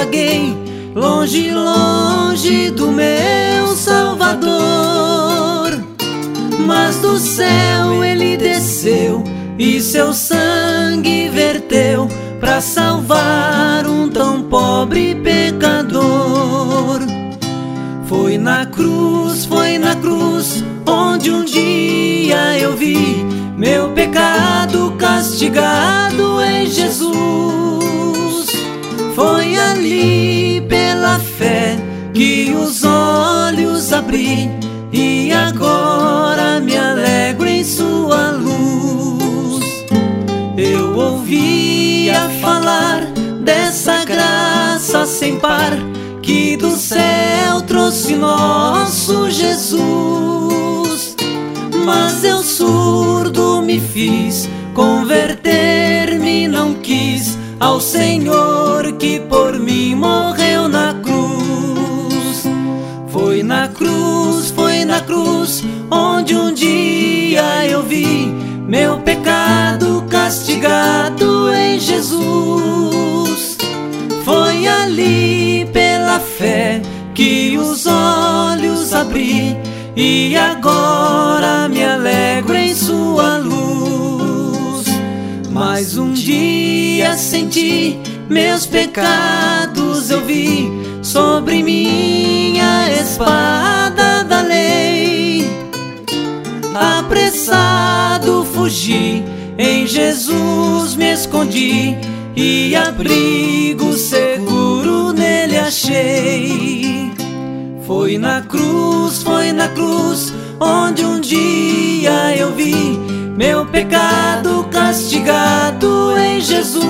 vaguei longe, longe do meu Salvador, mas do céu ele desceu e seu sangue verteu pra salvar um tão pobre pecador. Foi na cruz, onde um dia eu vi meu pecado castigado em Jesus. Foi ali pela fé que os olhos abri e agora me alegro em sua luz. Eu ouvia falar dessa graça sem par que do céu trouxe nosso Jesus, mas eu surdo me fiz, converter-me não quis ao Senhor que por mim morreu na cruz. Foi na cruz, onde um dia eu vi meu pecado castigado em Jesus. Foi ali pela fé que os olhos abri e agora me alegro em sua luz. Mais um dia senti meus pecados, eu vi sobre mim a espada da lei. Apressado fugi, em Jesus me escondi e abrigo seguro nele achei. Foi na cruz, onde um dia eu vi meu pecado castigado em Jesus.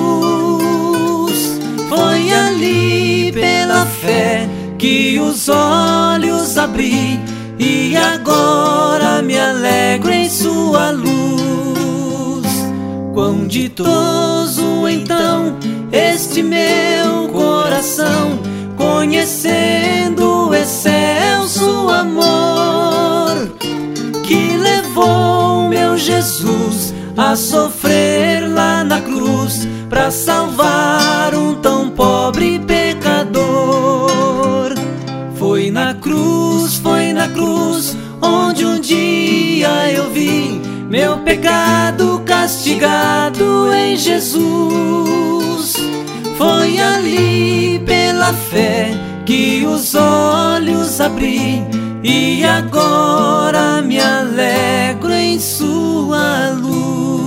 Foi ali pela fé que os olhos abri e agora me alegro em sua luz. Quão ditoso então este meu coração, conhecendo o excelso amor que levou meu Jesus a sofrer lá na cruz pra salvar um tão pobre pecador. Foi na cruz, onde um dia eu vi meu pecado castigado em Jesus. Foi ali pela fé que os olhos abri e agora me alegro em sua luz.